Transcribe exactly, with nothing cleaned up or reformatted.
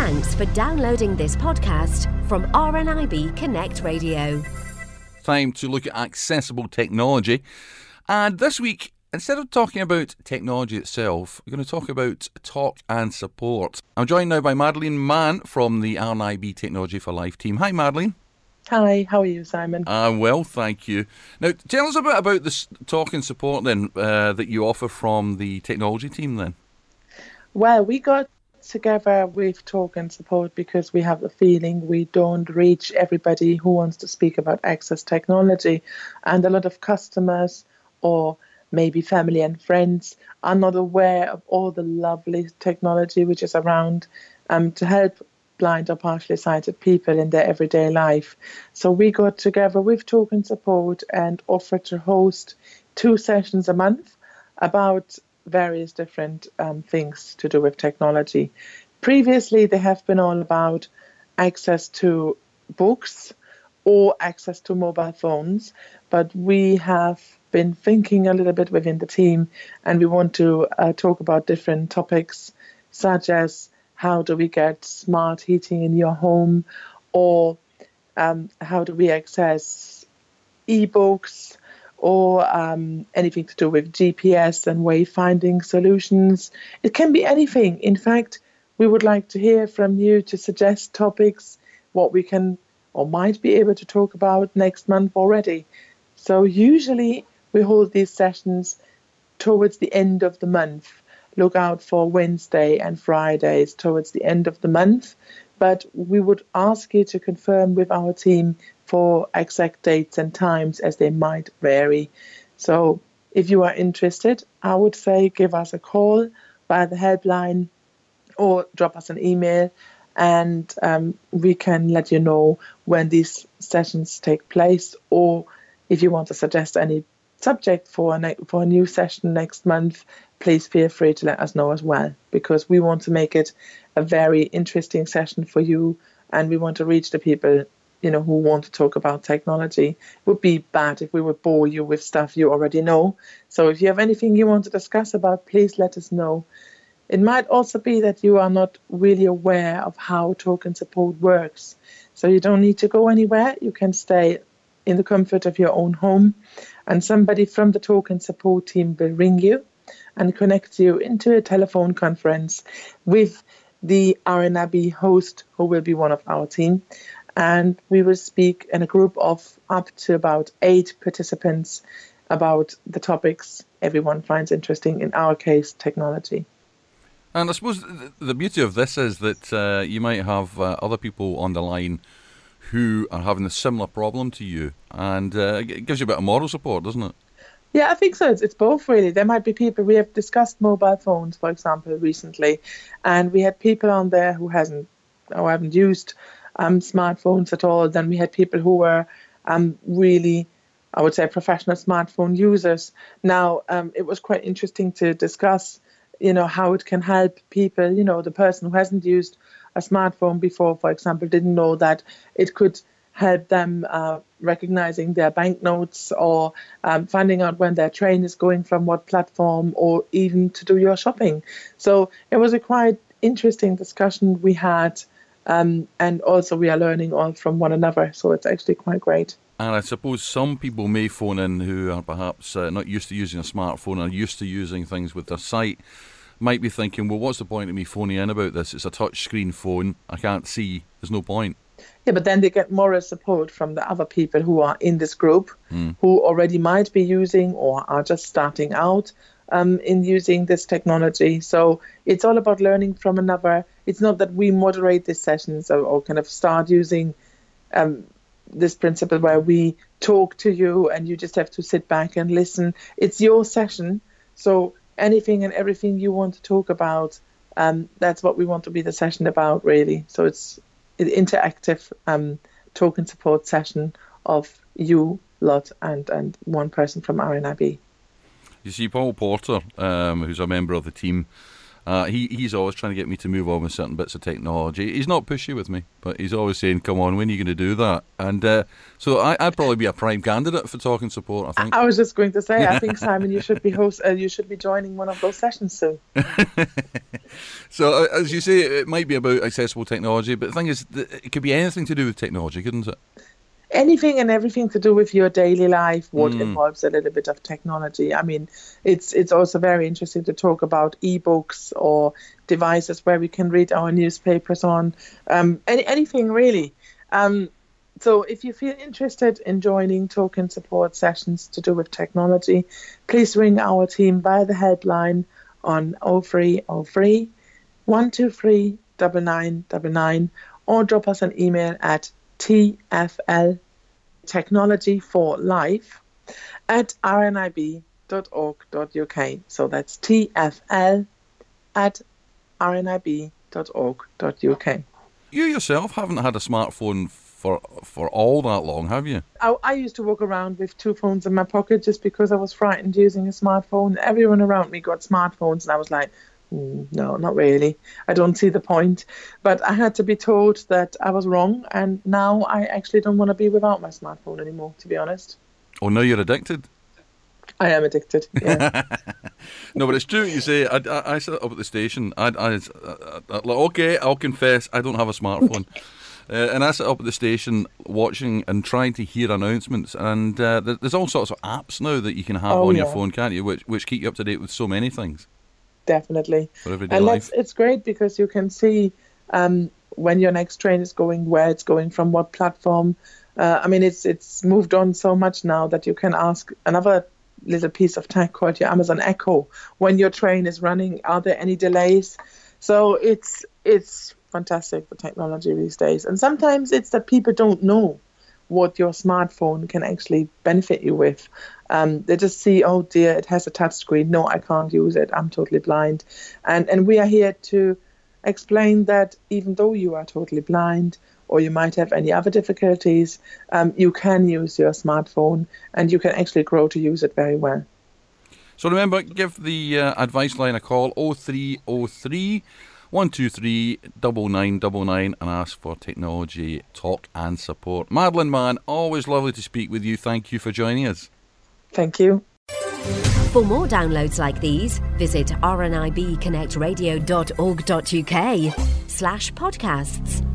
Thanks for downloading this podcast from R N I B Connect Radio. Time to look at accessible technology. And this week, instead of talking about technology itself, we're going to talk about talk and support. I'm joined now by Madeleine Mann from the R N I B Technology for Life team. Hi, Madeleine. Hi, how are you, Simon? I'm well, thank you. Now, tell us a bit about this talk and support then uh, that you offer from the technology team then. Well, we got together with talk and support because we have the feeling we don't reach everybody who wants to speak about access technology, and a lot of customers or maybe family and friends are not aware of all the lovely technology which is around um, to help blind or partially sighted people in their everyday life. So we got together with talk and support and offered to host two sessions a month about various different um, things to do with technology. Previously, they have been all about access to books or access to mobile phones, but we have been thinking a little bit within the team, and we want to uh, talk about different topics, such as how do we get smart heating in your home, or um, how do we access e-books, or um, anything to do with G P S and wayfinding solutions. It can be anything. In fact, we would like to hear from you to suggest topics, what we can or might be able to talk about next month already. So usually we hold these sessions towards the end of the month. Look out for Wednesday and Fridays towards the end of the month. But we would ask you to confirm with our team for exact dates and times, as they might vary. So if you are interested, I would say give us a call via the helpline or drop us an email, and um, we can let you know when these sessions take place, or if you want to suggest any subject for a, ne- for a new session next month, please feel free to let us know as well, because we want to make it a very interesting session for you, and we want to reach the people, you know, who want to talk about technology. It would be bad if we would bore you with stuff you already know. So if you have anything you want to discuss about, please let us know. It might also be that you are not really aware of how talk and support works. So you don't need to go anywhere. You can stay in the comfort of your own home, and somebody from the talk and support team will ring you and connect you into a telephone conference with the R N I B host, who will be one of our team. And we will speak in a group of up to about eight participants about the topics everyone finds interesting, in our case, technology. And I suppose the beauty of this is that uh, you might have uh, other people on the line who are having a similar problem to you, and uh, it gives you a bit of moral support, doesn't it? Yeah, I think so. It's, it's both, really. There might be people, we have discussed mobile phones, for example, recently, and we had people on there who hasn't or haven't used um, smartphones at all. Then we had people who were um, really, I would say, professional smartphone users. Now, um, it was quite interesting to discuss, you know, how it can help people. You know, the person who hasn't used a smartphone before, for example, didn't know that it could help them uh, recognizing their banknotes, or um, finding out when their train is going from what platform, or even to do your shopping. So it was a quite interesting discussion we had, um, and also we are learning all from one another, so it's actually quite great. And I suppose some people may phone in who are perhaps uh, not used to using a smartphone, are used to using things with their sight, might be thinking, well, what's the point of me phoning in about this? It's a touch screen phone, I can't see, there's no point. Yeah, but then they get moral support from the other people who are in this group, mm. who already might be using or are just starting out um, in using this technology. So it's all about learning from another. It's not that we moderate these sessions, or, or kind of start using um, this principle where we talk to you and you just have to sit back and listen. It's your session. So anything and everything you want to talk about, um, that's what we want to be the session about, really. So it's an interactive um, talk and support session of you lot and, and one person from R N I B. You see, Paul Porter, um, who's a member of the team, Uh, he he's always trying to get me to move on with certain bits of technology. He's not pushy with me, but he's always saying, "Come on, when are you going to do that?" And uh, so I, I'd probably be a prime candidate for talking support. I think. I was just going to say, I think Simon, you should be host. Uh, you should be joining one of those sessions soon. So, uh, as you say, it might be about accessible technology, but the thing is, it could be anything to do with technology, couldn't it? Anything and everything to do with your daily life, what Mm. involves a little bit of technology. I mean, it's it's also very interesting to talk about ebooks or devices where we can read our newspapers on, um, any, anything really. Um, so if you feel interested in joining token support sessions to do with technology, please ring our team via the helpline on oh three oh three, one two three, nine nine nine nine or drop us an email at T F L technology for life at r n i b dot org dot u k. So that's T F L at r n i b dot org dot u k. You yourself haven't had a smartphone for for all that long, have you? I, I used to walk around with two phones in my pocket just because I was frightened using a smartphone. Everyone around me got smartphones and I was like, Mm, no, not really. I don't see the point. But I had to be told that I was wrong, and now I actually don't want to be without my smartphone anymore, to be honest. Oh, now you're addicted? I am addicted, yeah. No, but it's true what you say. I, I, I sit up at the station. I, I, I, I, like, okay, I'll confess, I don't have a smartphone. Uh, and I sit up at the station watching and trying to hear announcements. And uh, there's all sorts of apps now that you can have Oh, on yeah. your phone, can't you, which, which keep you up to date with so many things Definitely. for everyday And life. that's, it's great because you can see um, when your next train is going, where it's going, from what platform. Uh, I mean, it's it's moved on so much now that you can ask another little piece of tech called your Amazon Echo when your train is running. Are there any delays? So it's it's fantastic, the technology these days. And sometimes it's that people don't know what your smartphone can actually benefit you with. Um, they just see, oh dear, it has a touch screen. No, I can't use it. I'm totally blind. And and we are here to explain that even though you are totally blind or you might have any other difficulties, um, you can use your smartphone and you can actually grow to use it very well. So remember, give the uh, advice line a call, oh three oh three, one two three, nine nine nine nine, and ask for technology talk and support. Madeline Mann, always lovely to speak with you. Thank you for joining us. Thank you. For more downloads like these, visit r n i b connect radio dot org dot u k slash podcasts.